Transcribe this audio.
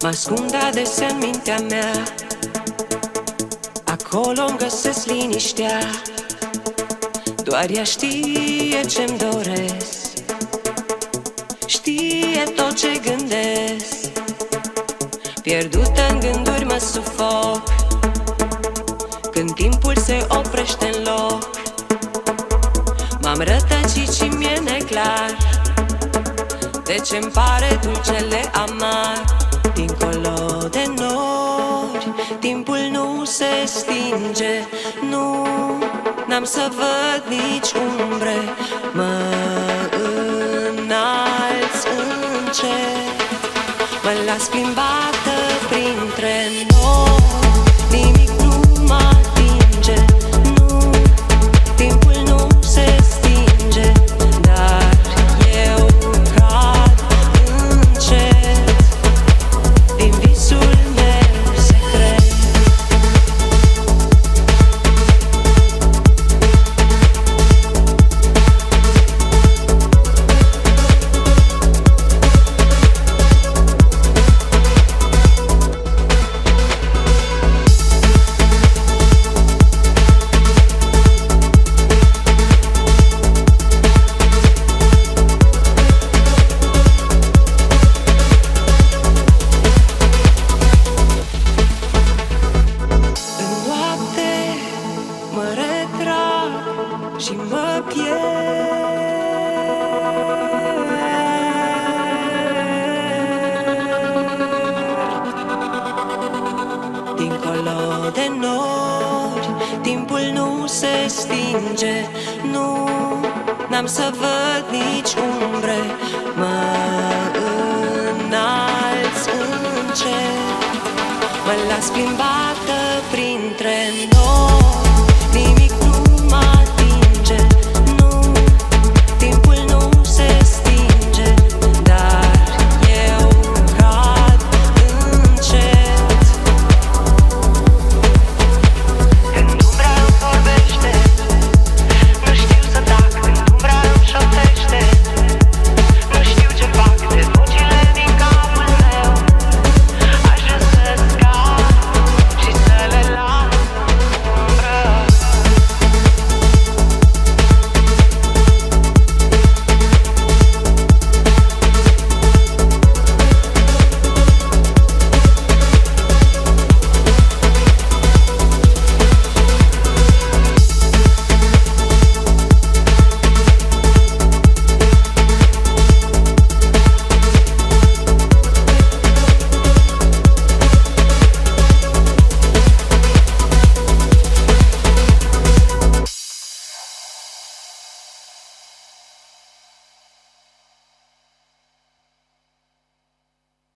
Mă ascund adesea în mintea mea, acolo-mi găsesc liniștea. Doar ea știe ce-mi doresc, știe tot ce gândesc. Pierdută în gânduri mă sufoc când timpul se oprește în loc. M-am rătăcit și mi-e neclar de ce-mi pare dulcele amar. Dincolo de nori, timpul nu se stinge, nu, n-am să văd nici umbre. Mă înalț în cer, mă las plimbată printre nori, nimic nu mă atinge, nu, timpul nu se stinge, dar eu cad încet din visul meu secret. Mă retrag și mă pierd dincolo de nori, timpul nu se stinge, nu, n-am să văd nici umbre. Mă înalț în cer, mă las plimbat